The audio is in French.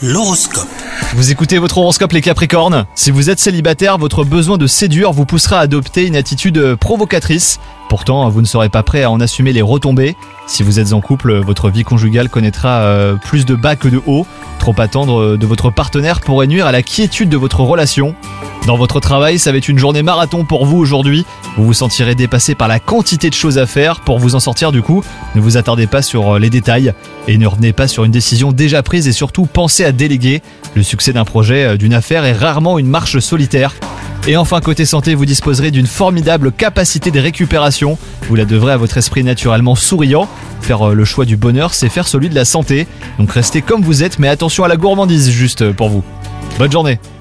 L'horoscope. Vous écoutez votre horoscope les Capricornes. Si vous êtes célibataire, votre besoin de séduire vous poussera à adopter une attitude provocatrice. Pourtant, vous ne serez pas prêt à en assumer les retombées. Si vous êtes en couple, votre vie conjugale connaîtra plus de bas que de hauts. Trop attendre de votre partenaire pourrait nuire à la quiétude de votre relation. Dans votre travail, ça va être une journée marathon pour vous aujourd'hui. Vous vous sentirez dépassé par la quantité de choses à faire. Pour vous en sortir du coup, ne vous attardez pas sur les détails et ne revenez pas sur une décision déjà prise et surtout pensez à déléguer. Le succès d'un projet, d'une affaire est rarement une marche solitaire. Et enfin, côté santé, vous disposerez d'une formidable capacité de récupération. Vous la devrez à votre esprit naturellement souriant. Faire le choix du bonheur, c'est faire celui de la santé. Donc restez comme vous êtes, mais attention à la gourmandise juste pour vous. Bonne journée.